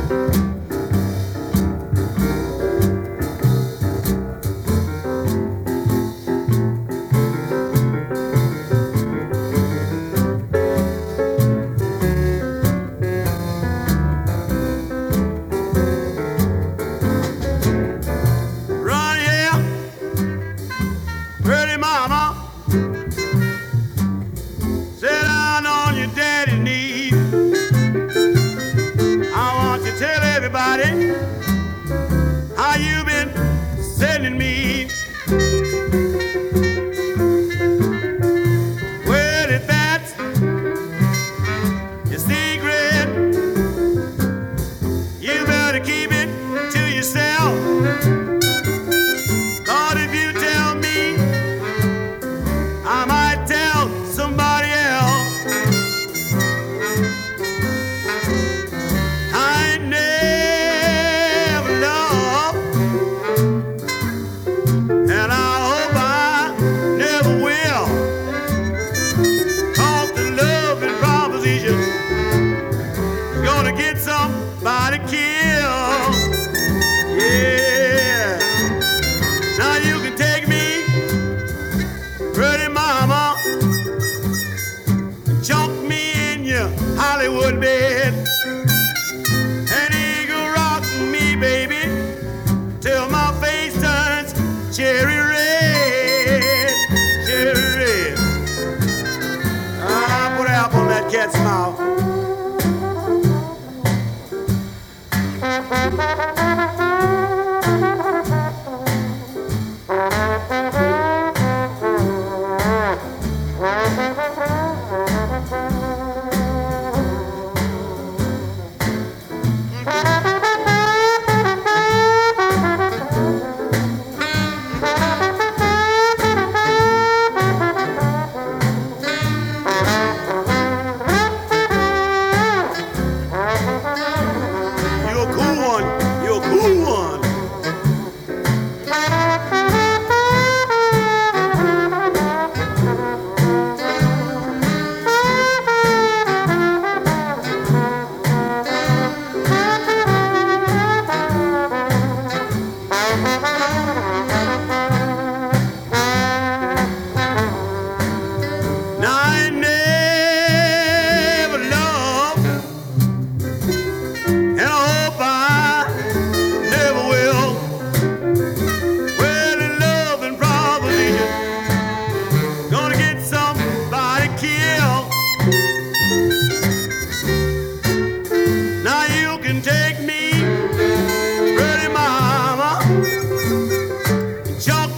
How you been sending me? Well, if that's your secret, you better keep it to yourself. 'Cause if you tell me, I might tell somebody else. I ain't never loved, and I hope I never will. 'Cause the love and proposition is gonna get somebody killed. Yeah. Now you can take me, pretty mama, and chunk me in your Hollywood bed. And eagle rock me, baby, till my face turns cherry red, cherry red. Ah, put an apple in that cat's mouth. You're a cool one. You're a cool one. Now I ain't never loved, and I hope I never will. Well, in love and proposition, gonna get somebody killed. Now you can take me, pretty mama, and chunk